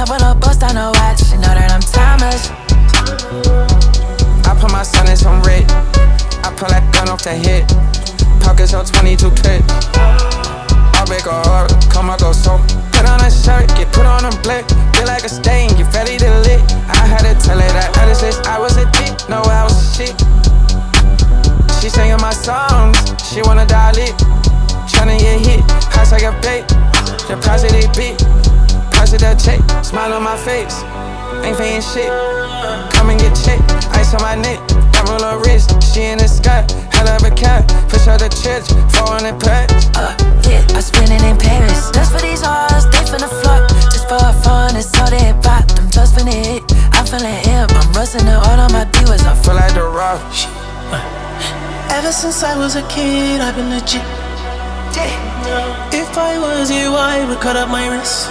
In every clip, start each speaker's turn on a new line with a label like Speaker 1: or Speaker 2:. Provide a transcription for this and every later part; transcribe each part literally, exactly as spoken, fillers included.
Speaker 1: up with a bust on the watch. You know that I'm timeless.
Speaker 2: I put my son in some red. I pull that gun off the hip. Pockets on twenty-two clip. I'll make a heart, come I go so. Put on a shirt, get put on a blick. Feel like a stain, get ready to lit. I had to tell her that ever since I was a dick. No, I was a shit. She singing my songs, she wanna die lit. Tryna get hit, hot like a bait. Deposit they beat, deposit that check. Smile on my face, ain't paying shit. Come and get checked, ice on my neck. Diamond on wrist, she in the sky. Hell of a cat, push out the church, four hundred packs.
Speaker 1: Uh, yeah, I spend it in Paris. Just for these hoes, they finna flop. Just for fun, it's all they pop. Them just finna hit, I'm feeling hip. I'm rusting the all on my divas. I
Speaker 2: Feel like the rock.
Speaker 3: Ever since I was a kid, I've been legit. If I was you, I would cut up my wrist.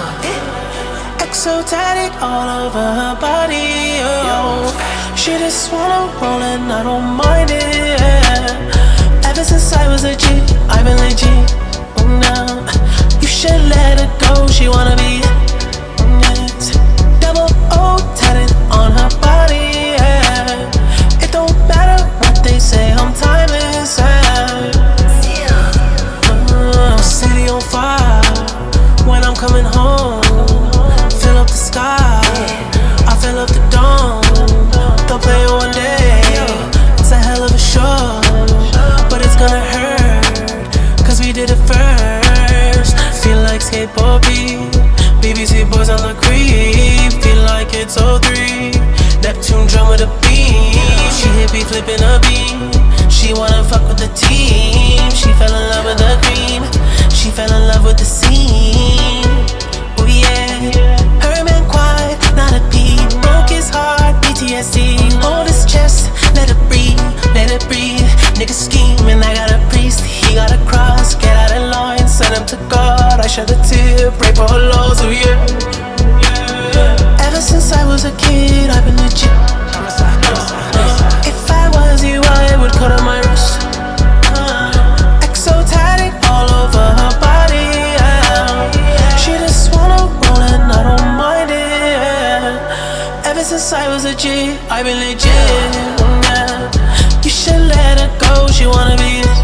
Speaker 3: Exotic all over her body, oh. She just wanna roll and I don't mind it, yeah. Ever since I was a G, I've been legit. Oh, now you should let her go, she wanna be yes. Double O tatted on her body, yeah. It don't matter what they say, I'm timeless, yeah. uh, City on fire when I'm coming home. Fill up the sky, I fill up the dome. They'll play it one day, it's a hell of a show. But it's gonna hurt, cause we did it first. Feel like skateboard beat, B B C boys on the creep. Feel like it's oh three, Neptune drum with a beat. She hit me flipping a beat, she wanna fuck with the team. She fell in love with the green, she fell in love with the scene. Oh yeah, her man quiet, not a peep. Broke his heart, P T S D. Hold his chest, let it breathe, let it breathe. Nigga scheming, I got a priest, he got a cross. Get out of line, send him to God. I shed a tear, pray for her lows, oh yeah. Ever since I was a kid, I've been legit. If I was you, I would cut on my wrist. Exotic all over her body, yeah. She just wanna roll and I don't mind it, yeah. Ever since I was a G, I've been legit, yeah. You should let her go, she wanna be